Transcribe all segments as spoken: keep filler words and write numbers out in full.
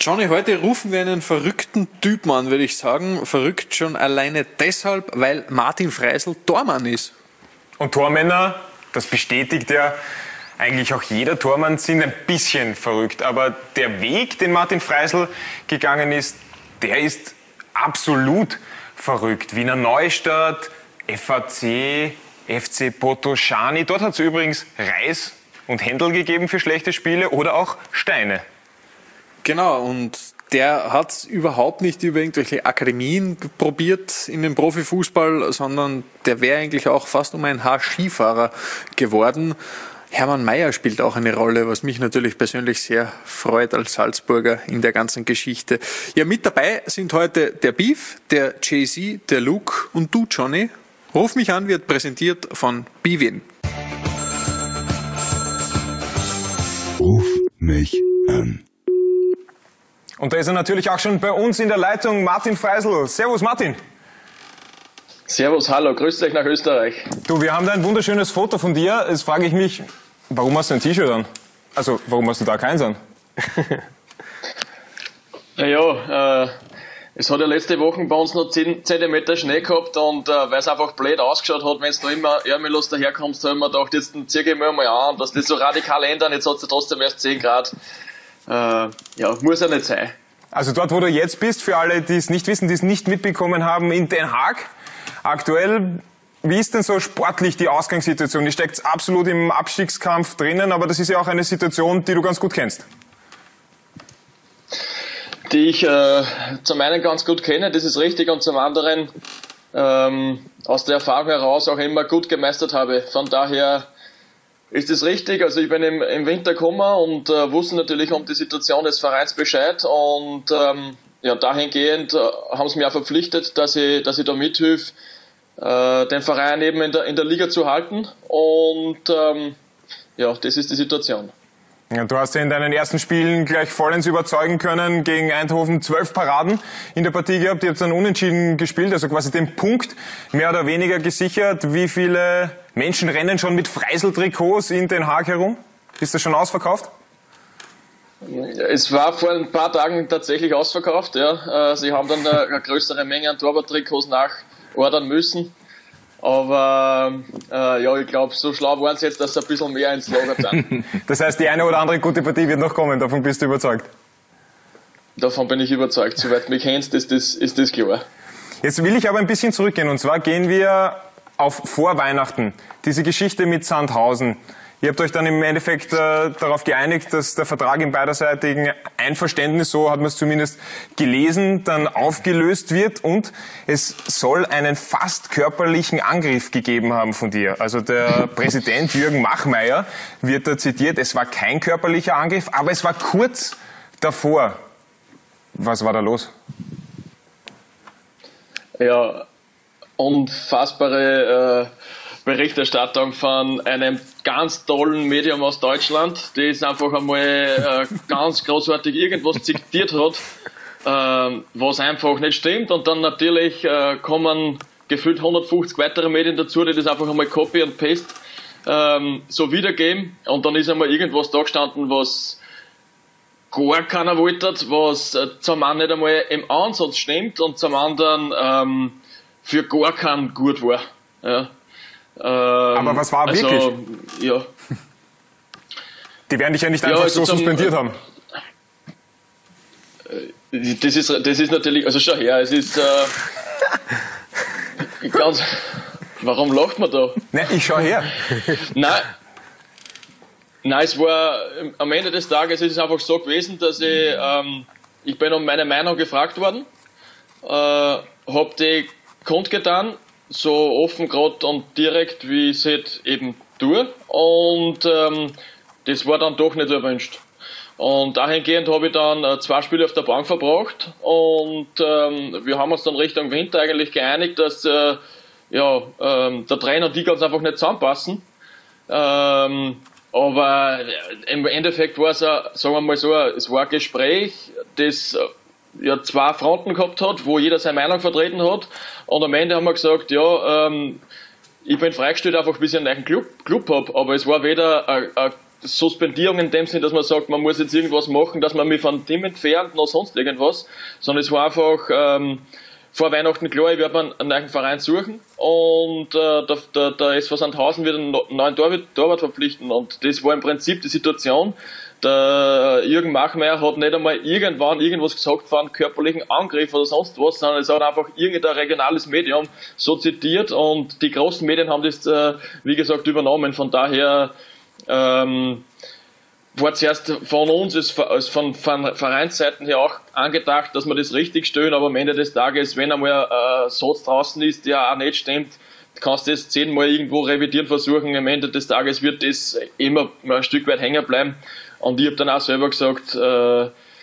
Johnny, heute rufen wir einen verrückten Typen an, würde ich sagen. Verrückt schon alleine deshalb, weil Martin Freisl Tormann ist. Und Tormänner, das bestätigt ja eigentlich auch jeder Tormann, sind ein bisschen verrückt. Aber der Weg, den Martin Freisl gegangen ist, der ist absolut verrückt. Wiener Neustadt, F A C, F C Potosani. Dort hat es übrigens Reis und Händel gegeben für schlechte Spiele oder auch Steine. Genau, und der hat es überhaupt nicht über irgendwelche Akademien probiert in den Profifußball, sondern der wäre eigentlich auch fast um ein Haar Skifahrer geworden. Hermann Mayer spielt auch eine Rolle, was mich natürlich persönlich sehr freut als Salzburger in der ganzen Geschichte. Ja, mit dabei sind heute der Beef, der Jay-Z, der Luke und du, Johnny. Ruf mich an wird präsentiert von Bwin. Ruf mich an. Und da ist er natürlich auch schon bei uns in der Leitung, Martin Freisl. Servus, Martin. Servus, hallo, grüßt euch nach Österreich. Du, wir haben da ein wunderschönes Foto von dir. Jetzt frage ich mich, warum hast du ein T-Shirt an? Also, warum hast du da keins an? Naja, äh, es hat ja letzte Woche bei uns noch zehn Zentimeter Schnee gehabt und äh, weil es einfach blöd ausgeschaut hat, wenn du immer ärmellos daherkommst, habe ich mir gedacht, jetzt zieh ich mir mal an, dass das so radikal ändern, jetzt hat es ja trotzdem erst zehn Grad. Äh, ja, muss ja nicht sein. Also dort, wo du jetzt bist, für alle, die es nicht wissen, die es nicht mitbekommen haben, in Den Haag. Aktuell, wie ist denn so sportlich die Ausgangssituation? Die steckt absolut im Abstiegskampf drinnen, aber das ist ja auch eine Situation, die du ganz gut kennst. Die ich äh, zum einen ganz gut kenne, das ist richtig, und zum anderen ähm, aus der Erfahrung heraus auch immer gut gemeistert habe. Von daher ist es richtig. Also ich bin im, im Winter gekommen und äh, wusste natürlich um die Situation des Vereins Bescheid und ähm, ja, dahingehend äh, haben sie mich auch verpflichtet, dass ich, dass ich da mithilfe, äh, den Verein eben in der, in der Liga zu halten und ähm, ja, das ist die Situation. Ja, du hast ja in deinen ersten Spielen gleich vollends überzeugen können. Gegen Eindhoven zwölf Paraden in der Partie gehabt. Ihr habt dann unentschieden gespielt, also quasi den Punkt mehr oder weniger gesichert. Wie viele Menschen rennen schon mit Freisl-Trikots in Den Haag herum? Ist das schon ausverkauft? Es war vor ein paar Tagen tatsächlich ausverkauft. Ja. Sie haben dann eine größere Menge an Torwart-Trikots nachordern müssen. Aber äh, ja, ich glaube, so schlau waren sie jetzt, dass sie ein bisschen mehr ins Lager sind. Das heißt, die eine oder andere gute Partie wird noch kommen, davon bist du überzeugt? Davon bin ich überzeugt. Soweit du mich kennst, ist das, ist das klar. Jetzt will ich aber ein bisschen zurückgehen, und zwar gehen wir auf vor Weihnachten. Diese Geschichte mit Sandhausen. Ihr habt euch dann im Endeffekt äh, darauf geeinigt, dass der Vertrag im beiderseitigen Einverständnis, so hat man es zumindest gelesen, dann aufgelöst wird, und es soll einen fast körperlichen Angriff gegeben haben von dir. Also der Präsident Jürgen Machmeier wird da zitiert, es war kein körperlicher Angriff, aber es war kurz davor. Was war da los? Ja, unfassbare äh, Berichterstattung von einem ganz tollen Medium aus Deutschland, das einfach einmal äh, ganz großartig irgendwas zitiert hat, äh, was einfach nicht stimmt, und dann natürlich äh, kommen gefühlt hundertfünfzig weitere Medien dazu, die das einfach einmal Copy und Paste ähm, so wiedergeben, und dann ist einmal irgendwas da gestanden, was gar keiner wollte, was äh, zum einen nicht einmal im Ansatz stimmt und zum anderen ähm, für gar keinen gut war. Ja. Ähm, Aber was war also, wirklich? Ja. Die werden dich ja nicht Ja, einfach also so zum, suspendiert äh, haben. Das ist, das ist natürlich, also schau her, es ist äh, ganz, warum lacht man da? Nein, ich schau her. Nein, nein, es war, am Ende des Tages ist es einfach so gewesen, dass ich, ähm, ich bin um meine Meinung gefragt worden, äh, hab die kundgetan, so offen, gerade und direkt, wie ich es halt eben tue, und ähm, das war dann doch nicht erwünscht. Und dahingehend habe ich dann äh, zwei Spiele auf der Bank verbracht, und ähm, wir haben uns dann Richtung Winter eigentlich geeinigt, dass äh, ja, ähm, der Trainer und die ganz einfach nicht zusammenpassen. Ähm, aber im Endeffekt war es, äh, sagen wir mal so, es war ein Gespräch, das äh, ja zwei Fronten gehabt hat, wo jeder seine Meinung vertreten hat, und am Ende haben wir gesagt, ja, ähm, ich bin freigestellt, einfach bis ich einen neuen Club, Club habe, aber es war weder ein, ein Suspendierung in dem Sinn, dass man sagt, man muss jetzt irgendwas machen, dass man mich von dem entfernt, noch sonst irgendwas, sondern es war einfach ähm, vor Weihnachten klar, ich werde einen neuen Verein suchen und äh, der, der, der S V Sandhausen wird einen neuen Torwart, Torwart verpflichten und das war im Prinzip die Situation. Der Jürgen Machmeier hat nicht einmal irgendwann irgendwas gesagt von einem körperlichen Angriff oder sonst was, sondern es hat einfach irgendein regionales Medium so zitiert und die großen Medien haben das, äh, wie gesagt, übernommen. Von daher ähm, war zuerst von uns, als, als von, von Vereinsseiten her auch angedacht, dass wir das richtig stellen, aber am Ende des Tages, wenn einmal ein Satz draußen ist, der auch nicht stimmt, kannst du das zehnmal irgendwo revidieren versuchen. Am Ende des Tages wird das immer ein Stück weit hängen bleiben. Und ich habe dann auch selber gesagt, äh,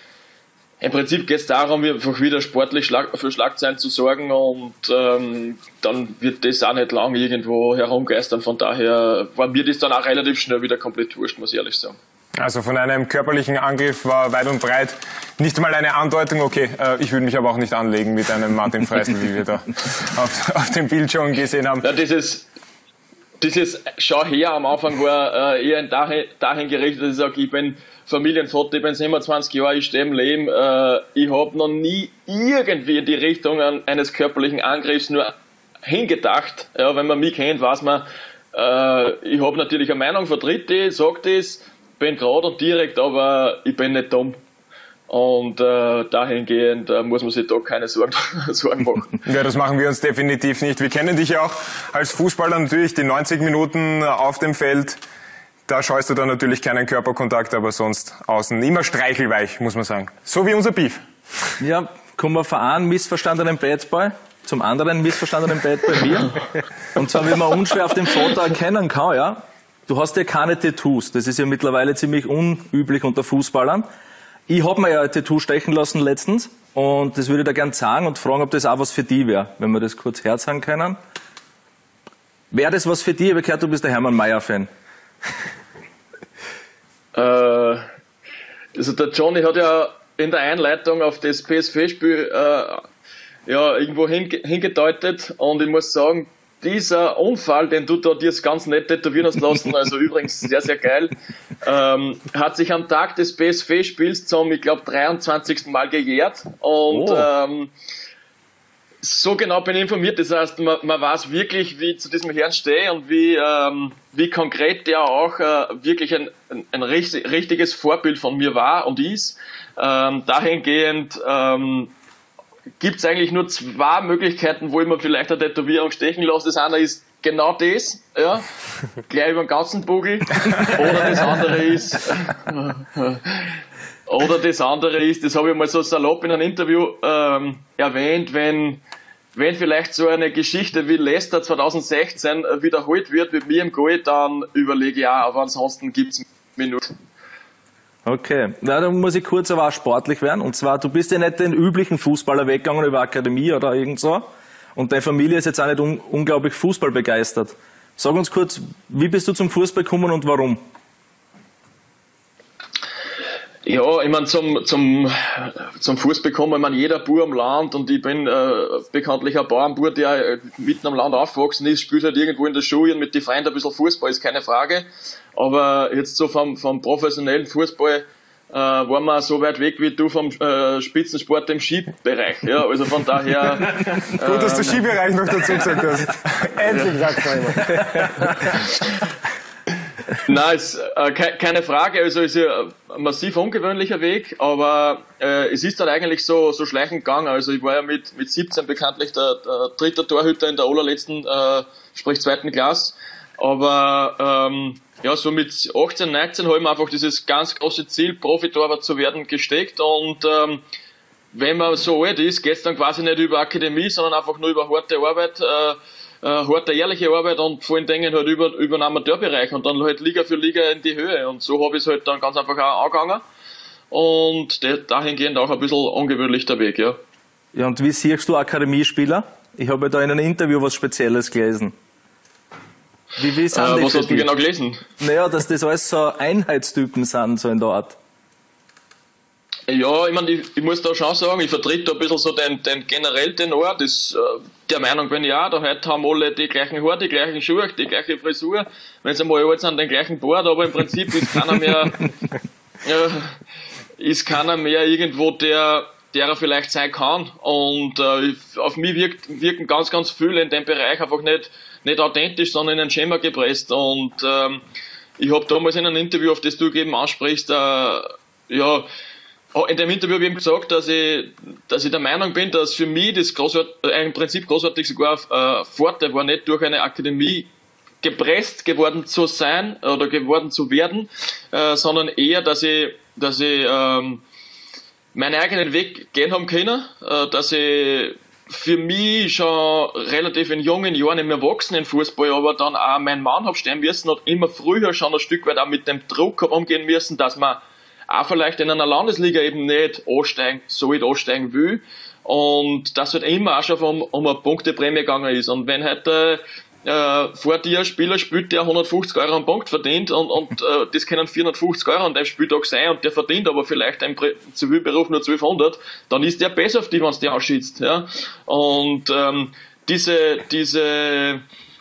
im Prinzip geht es darum, einfach wieder sportlich Schlag, für Schlagzeilen zu sorgen und ähm, dann wird das auch nicht lang irgendwo herumgeistern. Von daher war mir das dann auch relativ schnell wieder komplett wurscht, muss ich ehrlich sagen. Also von einem körperlichen Angriff war weit und breit nicht mal eine Andeutung, okay, äh, ich würde mich aber auch nicht anlegen mit einem Martin Freisl, wie wir da auf, auf dem Bild schon gesehen haben. Ja, dieses Dieses Schau her am Anfang war äh, eher dahin, dahin gerichtet, dass ich sage, ich bin Familienvater, ich bin siebenundzwanzig Jahre, ich stehe im Leben. Äh, ich habe noch nie irgendwie in die Richtung eines körperlichen Angriffs nur hingedacht. Ja, wenn man mich kennt, weiß man, äh, ich habe natürlich eine Meinung, vertritt die, sage das, bin gerade und direkt, aber ich bin nicht dumm. Und äh, dahingehend äh, muss man sich da keine Sorgen, Sorgen machen. Ja, das machen wir uns definitiv nicht. Wir kennen dich ja auch als Fußballer natürlich, die neunzig Minuten auf dem Feld. Da scheust du dann natürlich keinen Körperkontakt, aber sonst außen immer streichelweich, muss man sagen. So wie unser Beef. Ja, kommen wir von einem missverstandenen Badboy zum anderen missverstandenen Badboy mir. Und zwar, wie man unschwer auf dem Foto erkennen kann, ja. Du hast ja keine Tattoos. Das ist ja mittlerweile ziemlich unüblich unter Fußballern. Ich hab mir ja ein Tattoo stechen lassen letztens und das würde ich da gern sagen und fragen, ob das auch was für dich wäre, wenn wir das kurz herzeigen können. Wäre das was für dich? Ich habe gehört, du bist der Hermann Mayer-Fan. äh, also der Johnny hat ja in der Einleitung auf das P S V-Spiel äh, ja, irgendwo hingedeutet und ich muss sagen, dieser Unfall, den du da dir ganz nett tätowieren hast lassen, also übrigens sehr, sehr geil, ähm, hat sich am Tag des P S V-Spiels zum, ich glaube, dreiundzwanzigsten Mal gejährt und oh. ähm, so genau bin ich informiert, das heißt, man, man weiß wirklich, wie ich zu diesem Herrn stehe und wie, ähm, wie konkret der auch äh, wirklich ein, ein, ein richtiges Vorbild von mir war und ist. Ähm, dahingehend ähm, gibt es eigentlich nur zwei Möglichkeiten, wo ich mir vielleicht eine Tätowierung stechen lasse. Das eine ist genau das, ja, gleich über den ganzen Bugel. Oder das andere ist, oder das andere ist, das habe ich mal so salopp in einem Interview ähm, erwähnt, wenn, wenn vielleicht so eine Geschichte wie Leicester zwanzig sechzehn wiederholt wird mit mir im Goal, dann überlege ich auch, aber ansonsten gibt es Minuten. Okay, na, dann muss ich kurz aber auch sportlich werden. Und zwar, du bist ja nicht den üblichen Fußballer weggegangen über Akademie oder irgend so. Und deine Familie ist jetzt auch nicht un unglaublich Fußball begeistert. Sag uns kurz, wie bist du zum Fußball gekommen und warum? Ja, ich meine, zum, zum, zum Fußball kommen, ich meine, jeder Bub am Land und ich bin äh, bekanntlich ein Bauernbub, der äh, mitten am Land aufgewachsen ist, spielt halt irgendwo in der Schule und mit den Freunden ein bisschen Fußball, ist keine Frage. Aber jetzt so vom, vom professionellen Fußball äh, waren wir so weit weg wie du vom äh, Spitzensport im Skibereich. Ja, also von daher. Äh, Gut, dass du Skibereich noch dazu gesagt hast. Endlich sagst du immer. Nein, ist, äh, ke keine Frage. Also ist ja ein massiv ungewöhnlicher Weg, aber äh, es ist dann eigentlich so, so schleichend gegangen. Also ich war ja mit, mit siebzehn bekanntlich der, der dritte Torhüter in der allerletzten, äh, sprich zweiten Klasse. Aber ähm, ja, so mit achtzehn, neunzehn habe ich mir einfach dieses ganz große Ziel, Profitorwart zu werden, gesteckt. Und ähm, wenn man so alt ist, geht es dann quasi nicht über Akademie, sondern einfach nur über harte Arbeit, äh, äh, harte, ehrliche Arbeit und vor allen Dingen halt über, über den Amateurbereich und dann halt Liga für Liga in die Höhe. Und so habe ich es halt dann ganz einfach auch angegangen. Und dahingehend auch ein bisschen ungewöhnlich der Weg, ja. Ja, und wie siehst du Akademiespieler? Ich habe da in einem Interview was Spezielles gelesen. Wie, wie sind äh, die was hast du genau gelesen? Naja, dass das alles so Einheitstypen sind, so in der Art. Ja, ich meine, ich, ich muss da schon sagen, ich vertrete da ein bisschen so den, den generell Tenor, das, äh, der Meinung bin ich auch, da heute haben alle die gleichen Haare, die gleichen Schuhe, die gleiche Frisur, wenn sie einmal alt sind, den gleichen Bart, aber im Prinzip ist keiner mehr, äh, ist keiner mehr irgendwo der, der er vielleicht sein kann, und äh, auf mich wirkt, wirken ganz, ganz viele in dem Bereich einfach nicht, nicht authentisch, sondern in ein Schema gepresst, und ähm, ich habe damals in einem Interview, auf das du eben ansprichst, äh, ja, in dem Interview habe ich eben gesagt, dass ich, dass ich der Meinung bin, dass für mich das großart, äh, im Prinzip großartig sogar äh, Vorteil war, nicht durch eine Akademie gepresst geworden zu sein oder geworden zu werden, äh, sondern eher, dass ich, dass ich ähm, meinen eigenen Weg gehen haben können, äh, dass ich für mich schon relativ in jungen Jahren im Erwachsenenfußball, aber dann auch meinen Mann habe stehen müssen und immer früher schon ein Stück weit auch mit dem Druck umgehen müssen, dass man auch vielleicht in einer Landesliga eben nicht ansteigen, so ich ansteigen will. Und dass halt immer auch schon um, um eine Punkteprämie gegangen ist. Und wenn heute äh, vor dir ein Spieler spielt, der hundertfünfzig Euro am Punkt verdient, und, und äh, das können vierhundertfünfzig Euro an dem Spieltag sein, und der verdient aber vielleicht im Zivilberuf nur zwölfhundert, dann ist der besser auf die, wenn es dir ausschießt. Ja? Und ähm, diese, diese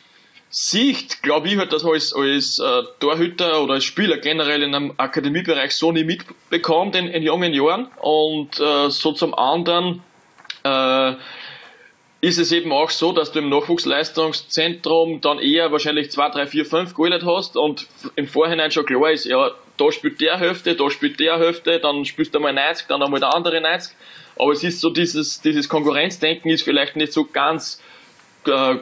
Sicht, glaube ich halt, dass man als, als äh, Torhüter oder als Spieler generell in einem Akademiebereich so nie mitbekommt in, in jungen Jahren. Und äh, so zum anderen äh, ist es eben auch so, dass du im Nachwuchsleistungszentrum dann eher wahrscheinlich zwei, drei, vier, fünf geholt hast und im Vorhinein schon klar ist, ja, da spielt der Hälfte, da spielt der Hälfte, dann spielst du einmal neunzig, dann einmal der andere neunzig. Aber es ist so, dieses, dieses Konkurrenzdenken ist vielleicht nicht so ganz äh,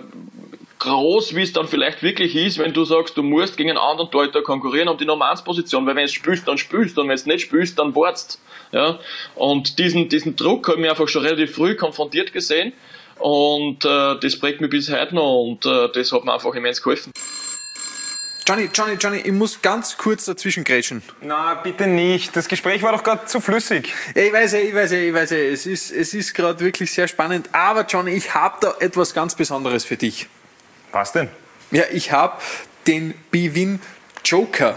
groß, wie es dann vielleicht wirklich ist, wenn du sagst, du musst gegen einen anderen Torhüter konkurrieren um die Nummer eins Position, weil wenn du spielst, dann spielst, und wenn du nicht spielst, dann wartest. Ja? Und diesen, diesen Druck habe ich einfach schon relativ früh konfrontiert gesehen, und äh, das prägt mich bis heute noch, und äh, das hat mir einfach immens geholfen. Johnny, Johnny, Johnny, ich muss ganz kurz dazwischen grätschen. Na, bitte nicht. Das Gespräch war doch gerade zu flüssig. Ich weiß ja, ich weiß ja, ich weiß ja. Es ist, es ist gerade wirklich sehr spannend. Aber Johnny, ich habe da etwas ganz Besonderes für dich. Was denn? Ja, ich habe den BWin Joker.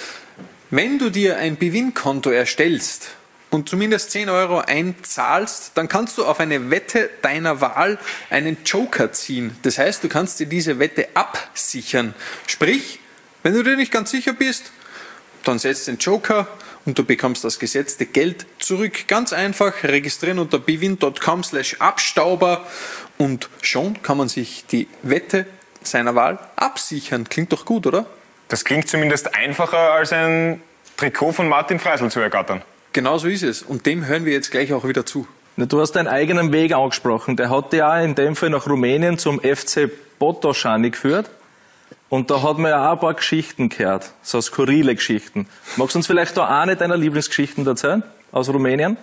Wenn du dir ein BWin-Konto erstellst und zumindest zehn Euro einzahlst, dann kannst du auf eine Wette deiner Wahl einen Joker ziehen. Das heißt, du kannst dir diese Wette absichern. Sprich, wenn du dir nicht ganz sicher bist, dann setzt den Joker und du bekommst das gesetzte Geld zurück. Ganz einfach, registrieren unter bwin punkt com slash abstauber, und schon kann man sich die Wette seiner Wahl absichern. Klingt doch gut, oder? Das klingt zumindest einfacher, als ein Trikot von Martin Freisl zu ergattern. Genau so ist es. Und dem hören wir jetzt gleich auch wieder zu. Du hast deinen eigenen Weg angesprochen. Der hat ja in dem Fall nach Rumänien zum F C Botoșani geführt. Und da hat man ja auch ein paar Geschichten gehört. So skurrile Geschichten. Magst du uns vielleicht da eine deiner Lieblingsgeschichten erzählen? Aus Rumänien?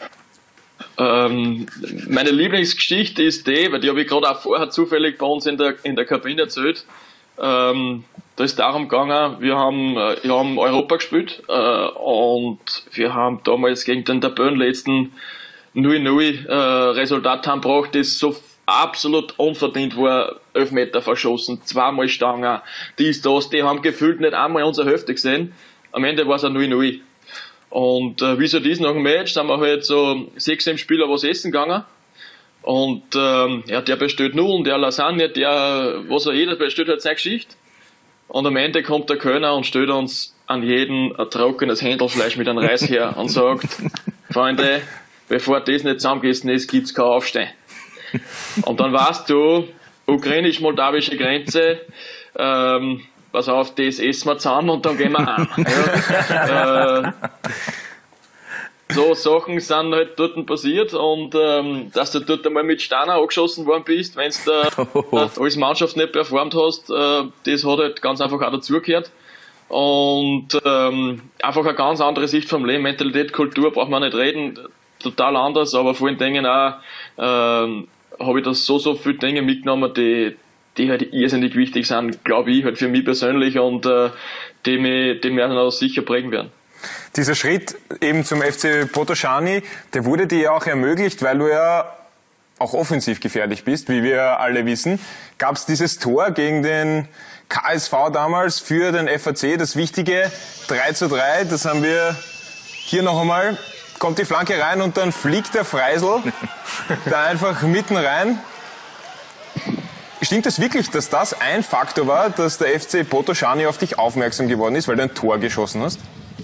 Ähm, meine Lieblingsgeschichte ist die, weil die habe ich gerade auch vorher zufällig bei uns in der, in der Kabine erzählt. Ähm, da ist darum gegangen, wir haben, äh, wir haben Europa gespielt, äh, und wir haben damals gegen den Tabellenletzten null null äh, Resultat haben gebracht, das so absolut unverdient war. Elfmeter verschossen, zweimal Stangen, dies, das, die haben gefühlt nicht einmal unsere Hälfte gesehen. Am Ende war es ein null null. Und äh, wie so dies nach dem Match sind wir halt so sechs, sieben Spieler was essen gegangen. Und ähm, ja, der bestellt Nudeln, der Lasagne, der, was auch jeder bestellt, hat seine Geschichte. Und am Ende kommt der Kölner und stellt uns an jeden ein trockenes Händelfleisch mit einem Reis her und sagt, Freunde, bevor das nicht zusammengegessen ist, gibt's kein Aufstehen. Und dann weißt du, ukrainisch-moldawische Grenze, ähm, pass auf, das essen wir zusammen und dann gehen wir an. Ja, äh, so Sachen sind halt dort passiert, und ähm, dass du dort einmal mit Steiner angeschossen worden bist, wenn du da als Mannschaft nicht performt hast, äh, das hat halt ganz einfach auch dazugehört. Und ähm, einfach eine ganz andere Sicht vom Leben, Mentalität, Kultur, braucht man nicht reden, total anders, aber vor allen Dingen auch ähm, habe ich da so, so viele Dinge mitgenommen, die, die halt irrsinnig wichtig sind, glaube ich, halt für mich persönlich, und äh, die mich, die mich auch sicher prägen werden. Dieser Schritt eben zum F C Botoșani, der wurde dir ja auch ermöglicht, weil du ja auch offensiv gefährlich bist, wie wir alle wissen. Gab es dieses Tor gegen den K S V damals für den F A C, das wichtige drei zu drei, das haben wir hier noch einmal kommt die Flanke rein und dann fliegt der Freisel da einfach mitten rein. Stimmt es wirklich, dass das ein Faktor war, dass der F C Botoşani auf dich aufmerksam geworden ist, weil du ein Tor geschossen hast?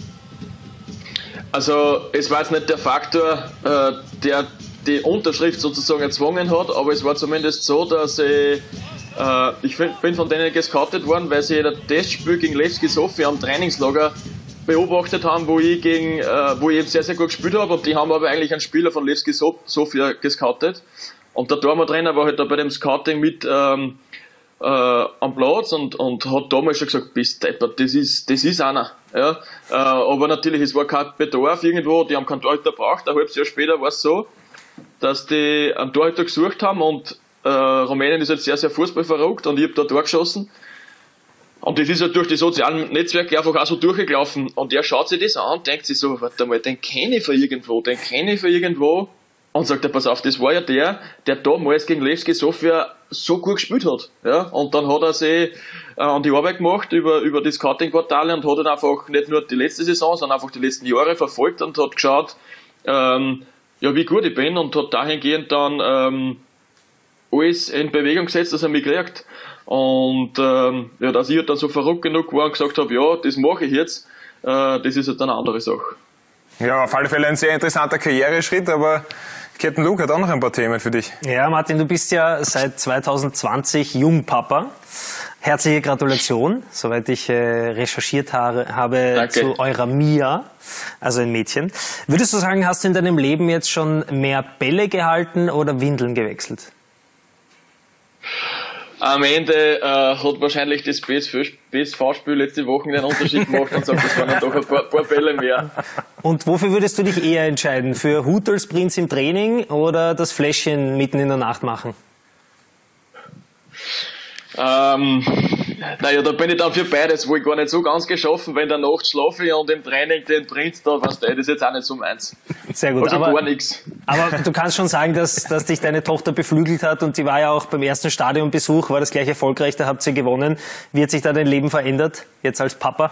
Also es war jetzt nicht der Faktor, äh, der die Unterschrift sozusagen erzwungen hat, aber es war zumindest so, dass ich, äh, ich bin von denen gescoutet worden, weil sie das Testspiel gegen Levski Sofia am Trainingslager beobachtet haben, wo ich gegen, äh, wo ich eben sehr, sehr gut gespielt habe, und die haben aber eigentlich einen Spieler von Levski Sofia gescoutet. Und der Torwarttrainer war halt da bei dem Scouting mit ähm, äh, am Platz und, und hat damals schon gesagt, bist deppert, das ist, das ist einer. Ja? Äh, aber natürlich, es war kein Bedarf irgendwo, die haben keinen Torhüter gebraucht. Ein halbes Jahr später war es so, dass die einen Torhüter gesucht haben, und äh, Rumänien ist jetzt sehr, sehr fußballverrückt, und ich habe da Tor geschossen. Und das ist halt durch die sozialen Netzwerke einfach auch so durchgelaufen. Und er schaut sich das an und denkt sich so, warte mal, den kenne ich von irgendwo, den kenne ich von irgendwo. Und sagt er, pass auf, das war ja der, der damals gegen Levski Sofia so gut gespielt hat. Ja? Und dann hat er sich äh, an die Arbeit gemacht über, über die Scouting-Portale und hat dann einfach nicht nur die letzte Saison, sondern einfach die letzten Jahre verfolgt und hat geschaut, ähm, ja, wie gut ich bin, und hat dahingehend dann ähm, alles in Bewegung gesetzt, dass er mich kriegt. Und ähm, ja, dass ich halt dann so verrückt genug war und gesagt habe, ja, das mache ich jetzt, äh, das ist halt dann eine andere Sache. Ja, auf alle Fälle ein sehr interessanter Karriereschritt, aber Captain Luke hat auch noch ein paar Themen für dich. Ja, Martin, du bist ja seit zwanzig zwanzig Jungpapa. Herzliche Gratulation, soweit ich äh, recherchiert habe, habe Danke. Zu eurer Mia, also ein Mädchen. Würdest du sagen, hast du in deinem Leben jetzt schon mehr Bälle gehalten oder Windeln gewechselt? Am Ende äh, hat wahrscheinlich das B S V-Spiel letzte Woche den Unterschied gemacht und sagt, das waren dann doch ein paar, paar Bälle mehr. Und wofür würdest du dich eher entscheiden? Für Hutl-Sprints im Training oder das Fläschchen mitten in der Nacht machen? Ähm, naja, da bin ich dann für beides, wo ich gar nicht so ganz geschaffen, wenn der Nacht schlafe und im Training den Prinz da, weißt du, das ist jetzt auch nicht so meins. Sehr gut, also aber, gar nichts. Aber du kannst schon sagen, dass, dass dich deine Tochter beflügelt hat, und die war ja auch beim ersten Stadionbesuch, war das gleich erfolgreich, da habt ihr gewonnen. Wie hat sich da dein Leben verändert, jetzt als Papa?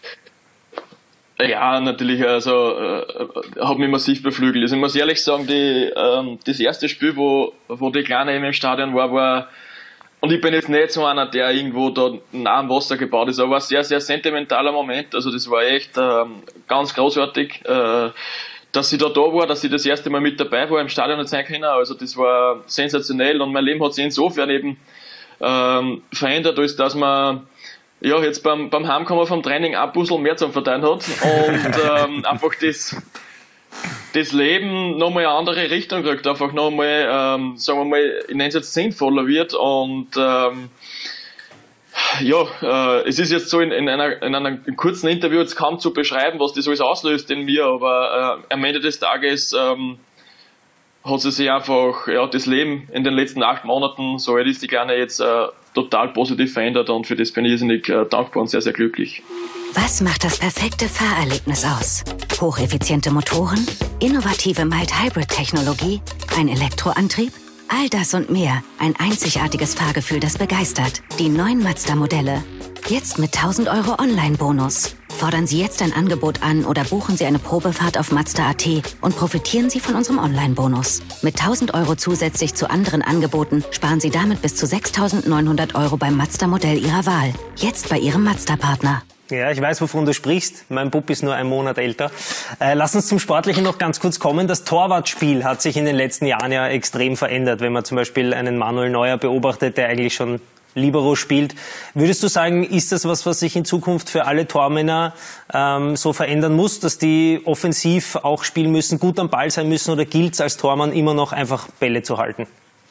Ja, natürlich, also äh, hat mich massiv beflügelt. Also ich muss ehrlich sagen, die, ähm, das erste Spiel, wo, wo die Kleine eben im Stadion war, war, und ich bin jetzt nicht so einer, der irgendwo da nah am Wasser gebaut ist, aber ein sehr, sehr sentimentaler Moment. Also das war echt ähm, ganz großartig, äh, dass sie da da war, dass sie das erste Mal mit dabei war, im Stadion nicht sein können. Also das war sensationell, und mein Leben hat sich insofern eben ähm, verändert, als dass man ja jetzt beim, beim Heimkommen vom Training ein Puzzle mehr zum Verteilen hat und ähm, einfach das das Leben nochmal eine andere Richtung kriegt, einfach nochmal, ähm, sagen wir mal, ich nenne es jetzt sinnvoller wird, und ähm, ja, äh, es ist jetzt so in, in, einer, in einem kurzen Interview jetzt kaum zu beschreiben, was das alles auslöst in mir, aber äh, am Ende des Tages ähm, hat sie sich einfach, ja, das Leben in den letzten acht Monaten, so alt ist die Kleine jetzt, äh, total positiv verändert, und für das bin ich irrsinnig äh, dankbar und sehr, sehr glücklich. Was macht das perfekte Fahrerlebnis aus? Hocheffiziente Motoren, innovative Mild-Hybrid-Technologie, ein Elektroantrieb? All das und mehr. Ein einzigartiges Fahrgefühl, das begeistert. Die neuen Mazda-Modelle. Jetzt mit tausend Euro Online-Bonus. Fordern Sie jetzt ein Angebot an oder buchen Sie eine Probefahrt auf Mazda Punkt at und profitieren Sie von unserem Online-Bonus. Mit tausend Euro zusätzlich zu anderen Angeboten sparen Sie damit bis zu sechstausendneunhundert Euro beim Mazda-Modell Ihrer Wahl. Jetzt bei Ihrem Mazda-Partner. Ja, ich weiß, wovon du sprichst. Mein Bub ist nur einen Monat älter. Äh, lass uns zum Sportlichen noch ganz kurz kommen. Das Torwartspiel hat sich in den letzten Jahren ja extrem verändert. Wenn man zum Beispiel einen Manuel Neuer beobachtet, der eigentlich schon Libero spielt. Würdest du sagen, ist das was, was sich in Zukunft für alle Tormänner ähm, so verändern muss, dass die offensiv auch spielen müssen, gut am Ball sein müssen, oder gilt es als Tormann immer noch einfach Bälle zu halten?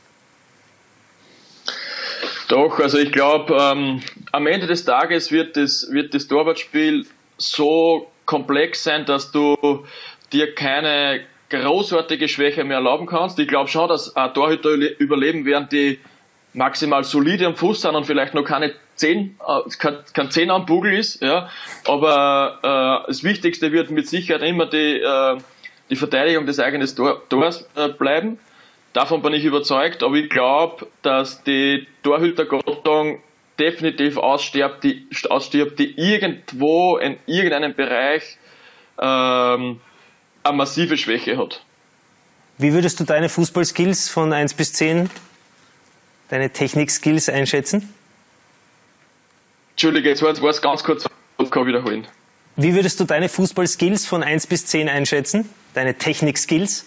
Doch, also ich glaube, ähm, am Ende des Tages wird das, wird das Torwartspiel so komplex sein, dass du dir keine großartige Schwäche mehr erlauben kannst. Ich glaube schon, dass ein Torhüter überleben werden, die maximal solide am Fuß sind und vielleicht noch keine zehn, äh, kein, kein zehn am Bugel ist, ja. Aber äh, das Wichtigste wird mit Sicherheit immer die, äh, die Verteidigung des eigenen Tor, Tors äh, bleiben. Davon bin ich überzeugt, aber ich glaube, dass die Torhütergattung definitiv ausstirbt, die, ausstirbt, die irgendwo in irgendeinem Bereich ähm, eine massive Schwäche hat. Wie würdest du deine Fußballskills von eins bis zehn, deine Technik-Skills einschätzen? Entschuldige, jetzt war es ganz kurz, ich kann wiederholen. Wie würdest du deine Fußballskills von eins bis zehn einschätzen? Deine Technik-Skills?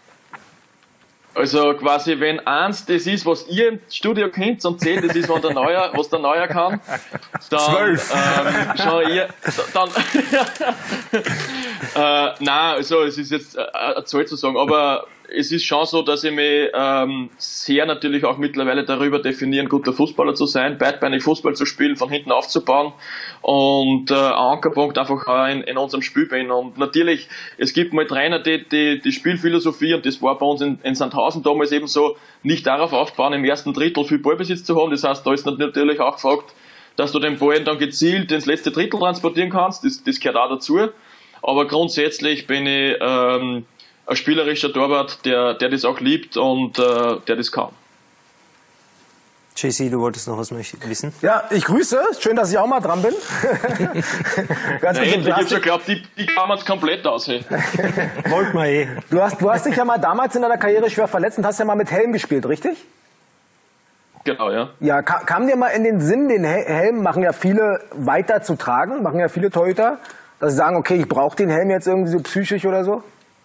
Also quasi, wenn eins das ist, was ihr im Studio kennt, und zehn das ist, was der Neuer, was der Neuer kann, dann Zwölf. Ähm, schon eher, dann äh, nein, also es ist jetzt äh, eine Zahl zu sagen, aber es ist schon so, dass ich mich ähm, sehr natürlich auch mittlerweile darüber definiere, ein guter Fußballer zu sein, beidbeinig Fußball zu spielen, von hinten aufzubauen und äh, ein Ankerpunkt einfach auch in, in unserem Spiel bin. Und natürlich, es gibt mal Trainer, die die, die Spielphilosophie, und das war bei uns in, in Sandhausen damals eben so, nicht darauf aufbauen, im ersten Drittel viel Ballbesitz zu haben. Das heißt, da ist natürlich auch gefragt, dass du den Ball dann gezielt ins letzte Drittel transportieren kannst, das, das gehört auch dazu. Aber grundsätzlich bin ich ähm, ein spielerischer Torwart, der, der das auch liebt und äh, der das kann. J C, du wolltest noch was wissen? Ja, ich grüße. Schön, dass ich auch mal dran bin. Ganz Nein, kurz, ich hab schon geglaubt, die, die kann man komplett aus. Hey. Wollt mal eh. du, hast, du hast dich ja mal damals in deiner Karriere schwer verletzt und hast ja mal mit Helm gespielt, richtig? Genau, ja. Ja, ka kam dir mal in den Sinn, den Hel Helm machen ja viele weiter zu tragen, machen ja viele Torhüter, dass sie sagen, okay, ich brauche den Helm jetzt irgendwie so psychisch oder so?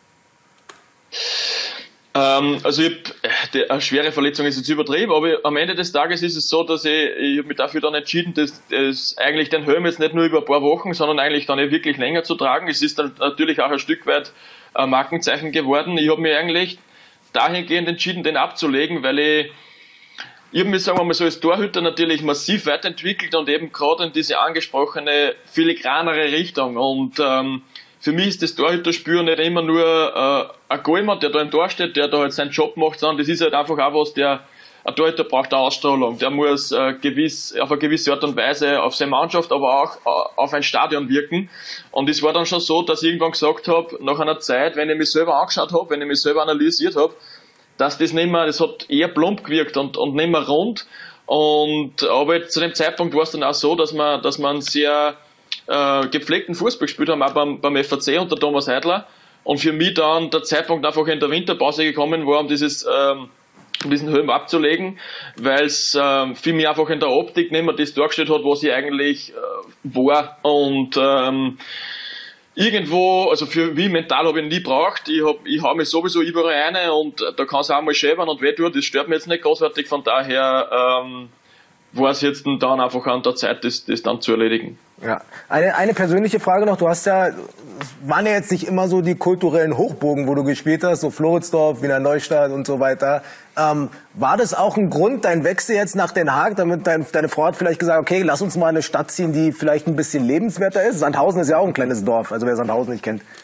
Ähm, also ich hab, eine schwere Verletzung ist jetzt übertrieben, aber am Ende des Tages ist es so, dass ich, ich habe mich dafür dann entschieden, dass, dass eigentlich den Helm jetzt nicht nur über ein paar Wochen, sondern eigentlich dann wirklich länger zu tragen. Es ist dann natürlich auch ein Stück weit ein Markenzeichen geworden. Ich habe mich eigentlich dahingehend entschieden, den abzulegen, weil ich Ich habe mich, sagen wir mal so, als Torhüter natürlich massiv weiterentwickelt und eben gerade in diese angesprochene filigranere Richtung. Und ähm, für mich ist das Torhüterspür nicht immer nur äh, ein Goalmann, der da im Tor steht, der da halt seinen Job macht, sondern das ist halt einfach auch was, der ein Torhüter braucht eine Ausstrahlung. Der muss äh, gewiss, auf eine gewisse Art und Weise auf seine Mannschaft, aber auch äh, auf ein Stadion wirken. Und es war dann schon so, dass ich irgendwann gesagt habe, nach einer Zeit, wenn ich mich selber angeschaut habe, wenn ich mich selber analysiert habe, dass das nicht mehr, das hat eher plump gewirkt und, und nicht mehr rund. Und, aber zu dem Zeitpunkt war es dann auch so, dass man, dass man sehr äh, gepflegten Fußball gespielt haben, auch beim, beim F A C unter Thomas Heidler. Und für mich dann der Zeitpunkt einfach in der Winterpause gekommen war, um dieses, ähm, um diesen Helm abzulegen, weil es ähm, für mich einfach in der Optik nicht mehr das dargestellt hat, was ich eigentlich äh, war. Und ähm, irgendwo, also für mich mental habe ich ihn nie gebraucht. Ich, hab, ich hau mich sowieso überall rein und da kann es auch mal schäbern und wehtun. Das stört mich jetzt nicht großartig. Von daher ähm, war es jetzt dann einfach an der Zeit, das, das dann zu erledigen. Ja. Eine, eine persönliche Frage noch. Du hast ja, waren ja jetzt nicht immer so die kulturellen Hochburgen, wo du gespielt hast, so Floridsdorf, Wiener Neustadt und so weiter. Ähm, war das auch ein Grund, dein Wechsel jetzt nach Den Haag, damit dein, deine Frau hat vielleicht gesagt, okay, lass uns mal eine Stadt ziehen, die vielleicht ein bisschen lebenswerter ist? Sandhausen ist ja auch ein kleines Dorf, also wer Sandhausen nicht kennt.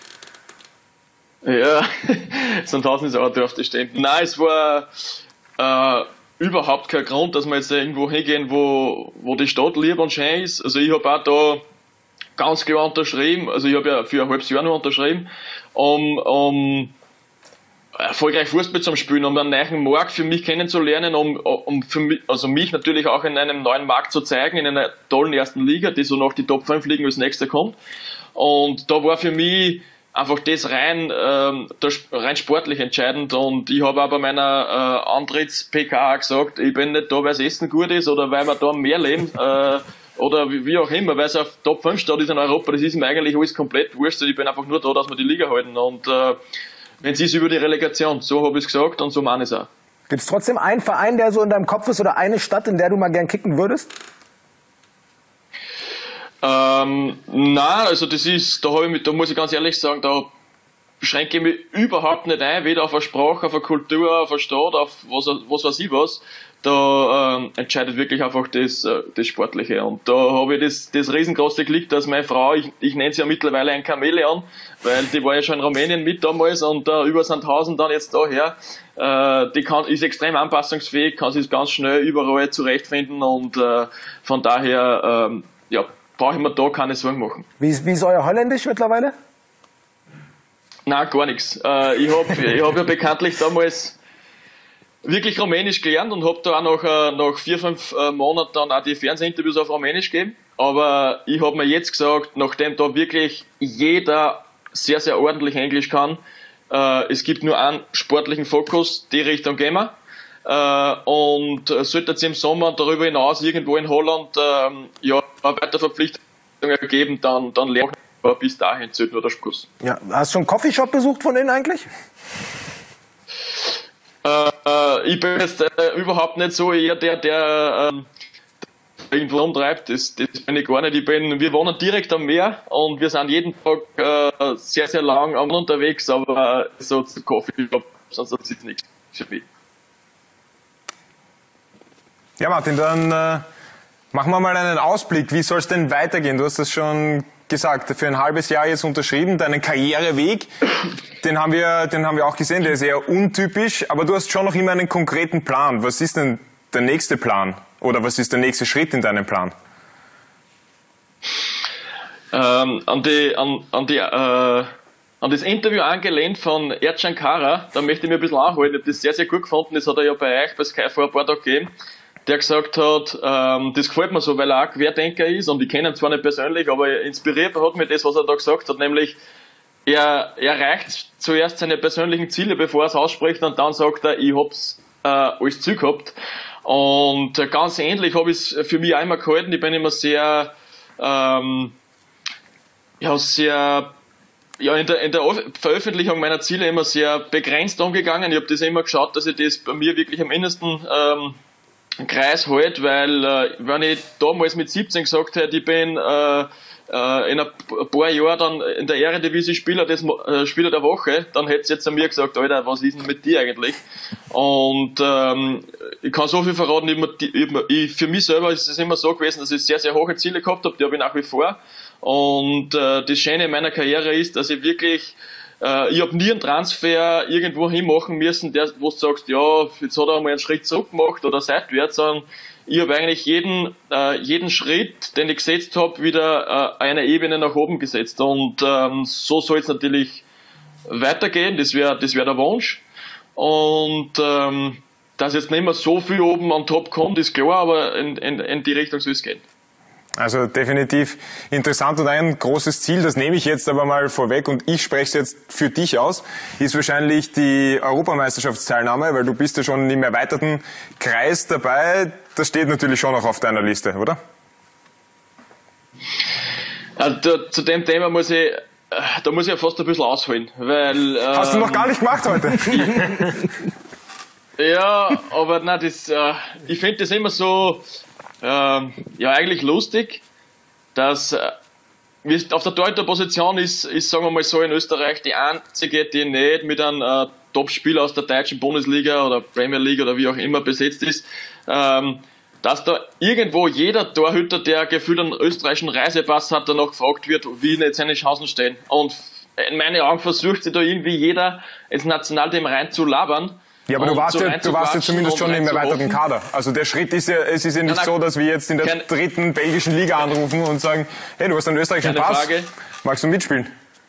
Ja, Sandhausen ist auch ein Dorf, das stimmt. Nein, es war äh, überhaupt kein Grund, dass wir jetzt irgendwo hingehen, wo, wo die Stadt lieb und schön ist. Also ich habe auch da ganz klar unterschrieben, also ich habe ja für ein halbes Jahr noch unterschrieben, um, um erfolgreich Fußball zu spielen, um einen neuen Markt für mich kennenzulernen, um, um für mich, also mich natürlich auch in einem neuen Markt zu zeigen, in einer tollen ersten Liga, die so nach die Top fünf Ligen als nächster kommt. Und da war für mich einfach das rein, ähm, das rein sportlich entscheidend. Und ich habe auch bei meiner äh, Antritts-P K gesagt, ich bin nicht da, weil das Essen gut ist oder weil wir da mehr leben äh, oder wie, wie auch immer, weil es auf Top fünf steht ist in Europa, das ist mir eigentlich alles komplett wurscht. Ich bin einfach nur da, dass wir die Liga halten. Und äh, wenn es ist über die Relegation, so habe ich es gesagt und so meine ich es auch. Gibt es trotzdem einen Verein, der so in deinem Kopf ist oder eine Stadt, in der du mal gern kicken würdest? Ähm, nein, also das ist, da habe ich mich, da muss ich ganz ehrlich sagen, da beschränke ich mich überhaupt nicht ein, weder auf eine Sprache, auf eine Kultur, auf eine Stadt, auf was, was weiß ich was. Da ähm, entscheidet wirklich einfach das, äh, das Sportliche. Und da habe ich das, das riesengroße Glück, dass meine Frau, ich, ich nenne sie ja mittlerweile ein Chamäleon, weil die war ja schon in Rumänien mit damals und äh, über Sandhausen dann jetzt daher. Äh, die kann, ist extrem anpassungsfähig, kann sich ganz schnell überall zurechtfinden und äh, von daher, ähm, ja, brauche ich mir da keine Sorgen machen. Wie ist, wie ist euer Holländisch mittlerweile? Nein, gar nichts. Äh, ich habe ich hab ja bekanntlich damals wirklich Rumänisch gelernt und habe da auch nach, äh, nach vier, fünf äh, Monaten dann auch die Fernsehinterviews auf Rumänisch gegeben. Aber ich habe mir jetzt gesagt, nachdem da wirklich jeder sehr, sehr ordentlich Englisch kann. Äh, es gibt nur einen sportlichen Fokus, die Richtung gehen wir. Äh, und äh, sollte es im Sommer darüber hinaus irgendwo in Holland äh, ja, eine weitere Verpflichtung ergeben, dann, dann lernen wir bis dahin zählt nur der Schluss. Ja, hast du schon einen Coffeeshop besucht von denen eigentlich? Äh, ich bin jetzt äh, überhaupt nicht so eher der, der äh, irgendwo umtreibt. Das, das bin ich gar nicht. Ich bin, wir wohnen direkt am Meer und wir sind jeden Tag äh, sehr, sehr lang unterwegs, aber äh, so zu Coffeeshop, sonst ist es nichts für mich. Ja, Martin, dann äh, machen wir mal einen Ausblick. Wie soll es denn weitergehen? Du hast das schon gesagt, für ein halbes Jahr jetzt unterschrieben, deinen Karriereweg, den haben wir, den haben wir auch gesehen, der ist eher untypisch, aber du hast schon noch immer einen konkreten Plan. Was ist denn der nächste Plan? Oder was ist der nächste Schritt in deinem Plan? Ähm, an die, an, an die, äh, an das Interview angelehnt von Ercan Kara, da möchte ich mir ein bisschen anholen. Ich habe das sehr, sehr gut gefunden. Das hat er ja bei euch, bei Sky vor ein paar Tagen gegeben. Der gesagt hat, ähm, das gefällt mir so, weil er auch Querdenker ist und ich kenne ihn zwar nicht persönlich, aber inspiriert hat mich das, was er da gesagt hat, nämlich er erreicht zuerst seine persönlichen Ziele, bevor er es ausspricht und dann sagt er, ich hab's äh, alles Ziel gehabt. Und äh, ganz ähnlich habe ich es für mich auch immer gehalten. Ich bin immer sehr, ähm, ja, sehr, ja, in der, in der Veröffentlichung meiner Ziele immer sehr begrenzt umgegangen. Ich habe das immer geschaut, dass ich das bei mir wirklich am mindesten ähm, Kreis halt, weil äh, wenn ich damals mit siebzehn gesagt hätte, ich bin äh, äh, in ein paar Jahren dann in der Ehrendivisie Spieler des äh, Spieler der Woche, dann hätte es jetzt an mir gesagt, Alter, was ist denn mit dir eigentlich? Und ähm, ich kann so viel verraten, ich, ich, ich, für mich selber ist es immer so gewesen, dass ich sehr, sehr hohe Ziele gehabt habe, die habe ich nach wie vor. Und äh, das Schöne in meiner Karriere ist, dass ich wirklich Uh, ich habe nie einen Transfer irgendwo hin machen müssen, der, wo du sagst, ja, jetzt hat er mal einen Schritt zurück gemacht oder seitwärts, sondern ich habe eigentlich jeden, uh, jeden Schritt, den ich gesetzt habe, wieder uh, eine Ebene nach oben gesetzt. Und um, so soll es natürlich weitergehen, das wäre das wär der Wunsch. Und um, dass jetzt nicht mehr so viel oben an top kommt, ist klar, aber in, in, in die Richtung soll es gehen. Also definitiv interessant und ein großes Ziel, das nehme ich jetzt aber mal vorweg und ich spreche es jetzt für dich aus, ist wahrscheinlich die Europameisterschaftsteilnahme, weil du bist ja schon im erweiterten Kreis dabei. Das steht natürlich schon noch auf deiner Liste, oder? Also, zu dem Thema muss ich, da muss ich ja fast ein bisschen ausholen, weil... Hast ähm, du noch gar nicht gemacht heute? Ja, aber nein, das, äh, ich finde das immer so... Ähm, ja, eigentlich lustig, dass äh, auf der Torhüterposition ist, ist, sagen wir mal so, in Österreich die einzige, die nicht mit einem äh, Top-Spieler aus der deutschen Bundesliga oder Premier League oder wie auch immer besetzt ist, ähm, dass da irgendwo jeder Torhüter, der gefühlt einen österreichischen Reisepass hat, danach gefragt wird, wie nicht seine Chancen stehen. Und in meinen Augen versucht sich da irgendwie jeder ins Nationalteam rein zu labern. Ja, aber du warst, so ja, du warst ja zumindest schon im erweiterten Kader. Also der Schritt ist ja, es ist ja nicht nein, nein, so, dass wir jetzt in der keine, dritten belgischen Liga anrufen und sagen, hey, du hast einen österreichischen Pass, Frage. Magst du mitspielen?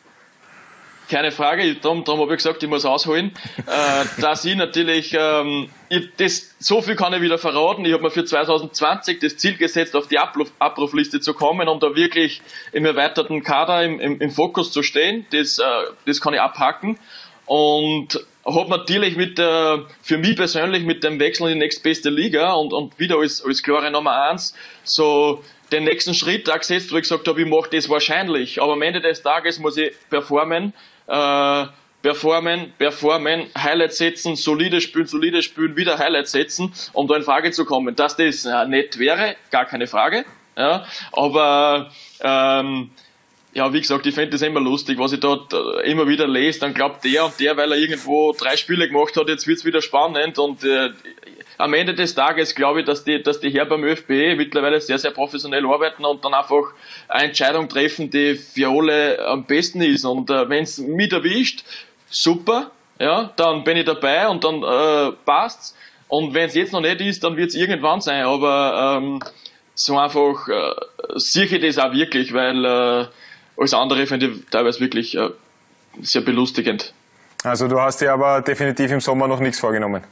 Keine Frage, darum, darum habe ich gesagt, ich muss ausholen, äh, dass ich natürlich, ähm, ich, das, so viel kann ich wieder verraten, ich habe mir für zwanzig zwanzig das Ziel gesetzt, auf die Abruf, Abrufliste zu kommen, um da wirklich im erweiterten Kader im, im, im Fokus zu stehen, das, äh, das kann ich abhaken. Und habe natürlich mit der, für mich persönlich mit dem Wechsel in die nächstbeste Liga und, und wieder als, als klare Nummer eins so den nächsten Schritt da gesetzt, wo ich gesagt habe, ich mache das wahrscheinlich, aber am Ende des Tages muss ich performen, äh, performen, performen, Highlights setzen, solide spielen, solide spielen, wieder Highlights setzen, um da in Frage zu kommen. Dass das äh, nett wäre, gar keine Frage, ja, aber ähm, ja, wie gesagt, ich finde das immer lustig, was ich dort immer wieder lese, dann glaubt der und der, weil er irgendwo drei Spiele gemacht hat, jetzt wird's wieder spannend und äh, am Ende des Tages glaube ich, dass die, dass die Herren beim ÖFB mittlerweile sehr, sehr professionell arbeiten und dann einfach eine Entscheidung treffen, die für alle am besten ist und äh, wenn es mich erwischt, super, ja, dann bin ich dabei und dann äh, passt's und wenn es jetzt noch nicht ist, dann wird's irgendwann sein, aber ähm, so einfach äh, sehe ich das auch wirklich, weil äh, alles andere finde ich teilweise wirklich äh, sehr belustigend. Also du hast dir aber definitiv im Sommer noch nichts vorgenommen?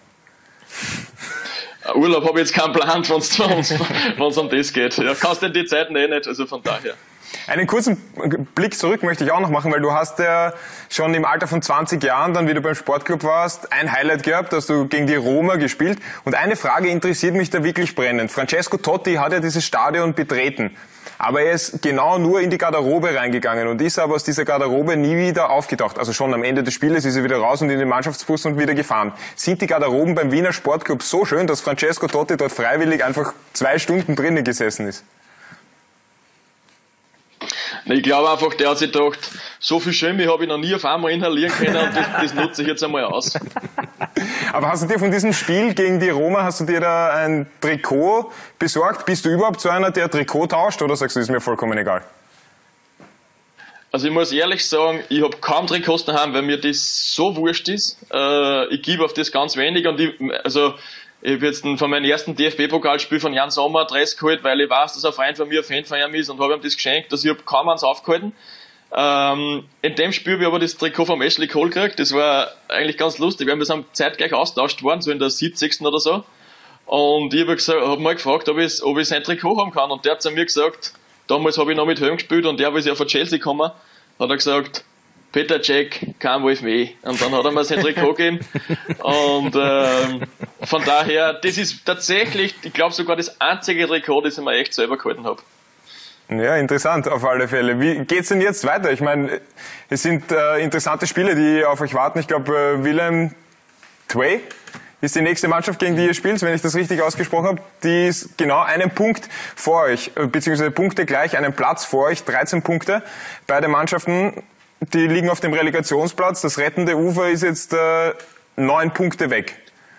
Urlaub habe ich jetzt keinen Plan, wenn es um das geht. Ja, kannst du in die Zeiten eh nicht, also von daher. Einen kurzen Blick zurück möchte ich auch noch machen, weil du hast ja schon im Alter von zwanzig Jahren, dann wie du beim Sportclub warst, ein Highlight gehabt, dass du gegen die Roma gespielt. Und eine Frage interessiert mich da wirklich brennend. Francesco Totti hat ja dieses Stadion betreten, aber er ist genau nur in die Garderobe reingegangen und ist aber aus dieser Garderobe nie wieder aufgetaucht. Also schon am Ende des Spieles ist er wieder raus und in den Mannschaftsbus und wieder gefahren. Sind die Garderoben beim Wiener Sportclub so schön, dass Francesco Totti dort freiwillig einfach zwei Stunden drinnen gesessen ist? Ich glaube einfach, der hat sich gedacht, so viel Chemie habe ich noch nie auf einmal inhalieren können und das, das nutze ich jetzt einmal aus. Aber hast du dir von diesem Spiel gegen die Roma, hast du dir da ein Trikot besorgt? Bist du überhaupt so einer, der Trikot tauscht, oder sagst du, ist mir vollkommen egal? Also ich muss ehrlich sagen, ich habe kaum Trikots daheim, weil mir das so wurscht ist. Äh, ich gebe auf das ganz wenig und ich, also ich habe jetzt von meinem ersten D F B-Pokalspiel von Jan Sommer ein Dress geholt, weil ich weiß, dass ein Freund von mir ein Fan von ihm ist und habe ihm das geschenkt, dass ich hab kaum eins aufgehalten. Ähm, in dem Spiel habe ich aber das Trikot vom Ashley Cole gekriegt. Das war eigentlich ganz lustig, weil wir sind zeitgleich austauscht worden, so in der siebzigsten oder so. Und ich habe hab mal gefragt, ob ich, ob ich sein Trikot haben kann. Und der hat zu mir gesagt, damals habe ich noch mit Helm gespielt und der, als ich von Chelsea gekommen, hat er gesagt, Peter Cech, kein Wolf mehr. Und dann hat er mir sein Trikot gegeben. Und ähm, von daher, das ist tatsächlich, ich glaube sogar das einzige Trikot, das ich mir echt selber gehalten habe. Ja, interessant auf alle Fälle. Wie geht's denn jetzt weiter? Ich meine, es sind äh, interessante Spiele, die auf euch warten. Ich glaube, äh, Willem Twey ist die nächste Mannschaft, gegen die ihr spielt, wenn ich das richtig ausgesprochen habe. Die ist genau einen Punkt vor euch, beziehungsweise Punkte gleich, einen Platz vor euch, dreizehn Punkte. Beide Mannschaften, die liegen auf dem Relegationsplatz. Das rettende Ufer ist jetzt äh, neun Punkte weg.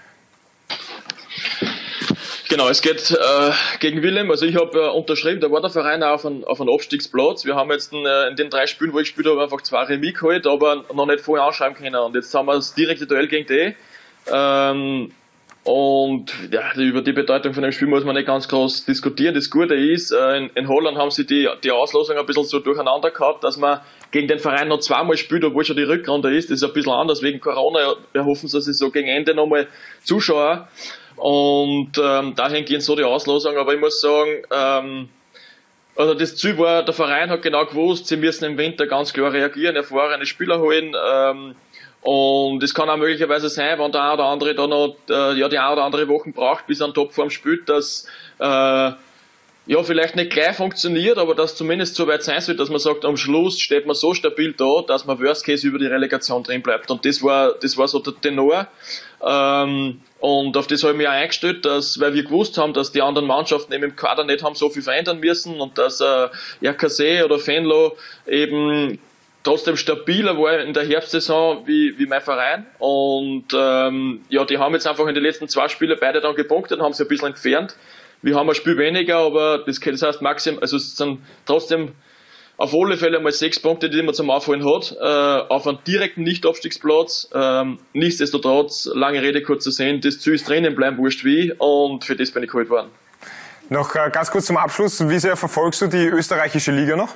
Genau, es geht äh, gegen Willem. Also ich habe äh, unterschrieben, da war der Verein auch auf einen, auf einen Abstiegsplatz. Wir haben jetzt äh, in den drei Spielen, wo ich gespielt habe, einfach zwei Remis geholt, aber noch nicht vorher anschreiben können. Und jetzt haben wir das direkte Duell gegen die. Ähm, und ja, über die Bedeutung von dem Spiel muss man nicht ganz groß diskutieren. Das Gute ist, äh, in, in Holland haben sie die, die Auslosung ein bisschen so durcheinander gehabt, dass man gegen den Verein noch zweimal spielt, obwohl schon die Rückrunde ist. Das ist ein bisschen anders. Wegen Corona erhoffen sie sich so gegen Ende nochmal Zuschauer. Und ähm, dahin gehen so die Auslosung. Aber ich muss sagen, ähm, also das Ziel war, der Verein hat genau gewusst, sie müssen im Winter ganz klar reagieren, erfahrene Spieler holen. Ähm, und es kann auch möglicherweise sein, wenn der eine oder andere da noch äh, ja, die eine oder andere Woche braucht, bis er an Topform spielt, dass äh, ja, vielleicht nicht gleich funktioniert, aber dass zumindest so weit sein wird, dass man sagt, am Schluss steht man so stabil da, dass man Worst Case über die Relegation drin bleibt. Und das war, das war so der Tenor. Ähm, und auf das habe ich mich auch eingestellt, dass, weil wir gewusst haben, dass die anderen Mannschaften eben im Kader nicht haben so viel verändern müssen und dass äh, R K C oder Venlo eben trotzdem stabiler war in der Herbstsaison wie, wie mein Verein. Und ähm, ja, die haben jetzt einfach in den letzten zwei Spielen beide dann gepunktet und haben sich ein bisschen entfernt. Wir haben ein Spiel weniger, aber das, das heißt maximal, also es sind trotzdem auf alle Fälle mal sechs Punkte, die man zum Aufholen hat, äh, auf einen direkten Nicht-Abstiegsplatz. Ähm, nichtsdestotrotz, lange Rede, kurzer Sinn, das Ziel ist drinnen bleiben, wurscht wie, und für das bin ich geholt worden. Noch äh, ganz kurz zum Abschluss, wie sehr verfolgst du die österreichische Liga noch?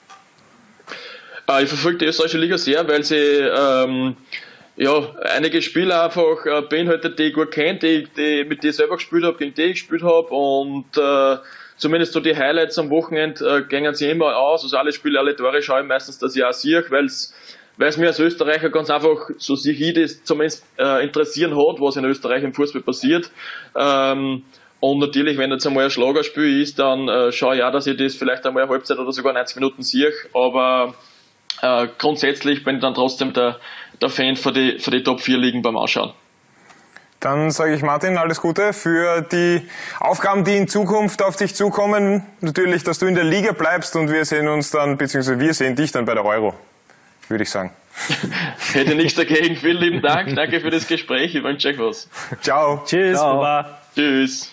Äh, ich verfolge die österreichische Liga sehr, weil sie ähm, ja, einige Spieler einfach äh, beinhaltet, die ich gut kenne, die, die, mit denen ich selber gespielt habe, gegen die ich gespielt habe, und äh, zumindest so die Highlights am Wochenende äh, gehen sie immer aus. Also alle Spiele, alle Tore schaue ich meistens, dass ich auch sehe, weil es mir als Österreicher ganz einfach, so sich ich das zumindest äh, interessieren hat, was in Österreich im Fußball passiert. Ähm, und natürlich, wenn jetzt einmal ein Schlagerspiel ist, dann äh, schaue ich auch, dass ich das vielleicht einmal eine Halbzeit oder sogar neunzig Minuten sehe. Aber äh, grundsätzlich bin ich dann trotzdem der, der Fan für die, für die Top vier Ligen beim Ausschauen. Dann sage ich Martin, alles Gute für die Aufgaben, die in Zukunft auf dich zukommen. Natürlich, dass du in der Liga bleibst, und wir sehen uns dann, beziehungsweise wir sehen dich dann bei der Euro, würde ich sagen. Hätte nichts dagegen. Vielen lieben Dank. Danke für das Gespräch. Ich wünsche euch was. Ciao. Tschüss. Ciao. Baba. Tschüss.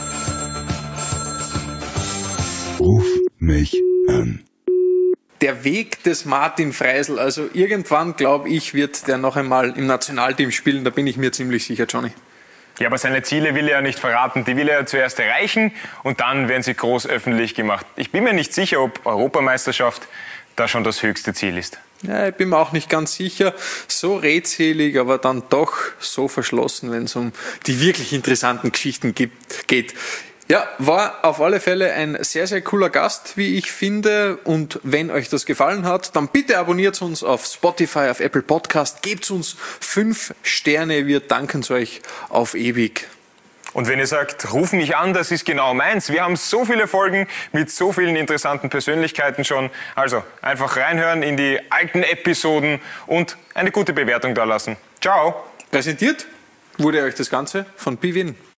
Ruf mich an. Der Weg des Martin Freisl, also irgendwann, glaube ich, wird der noch einmal im Nationalteam spielen, da bin ich mir ziemlich sicher, Johnny. Ja, aber seine Ziele will er ja nicht verraten. Die will er ja zuerst erreichen und dann werden sie groß öffentlich gemacht. Ich bin mir nicht sicher, ob Europameisterschaft da schon das höchste Ziel ist. Ja, ich bin mir auch nicht ganz sicher. So redselig, aber dann doch so verschlossen, wenn es um die wirklich interessanten Geschichten gibt, geht. Ja, war auf alle Fälle ein sehr, sehr cooler Gast, wie ich finde. Und wenn euch das gefallen hat, dann bitte abonniert uns auf Spotify, auf Apple Podcast, gebt uns fünf Sterne, wir danken es euch auf ewig. Und wenn ihr sagt, ruf mich an, das ist genau meins. Wir haben so viele Folgen mit so vielen interessanten Persönlichkeiten schon. Also einfach reinhören in die alten Episoden und eine gute Bewertung da lassen. Ciao. Präsentiert wurde euch das Ganze von Bwin.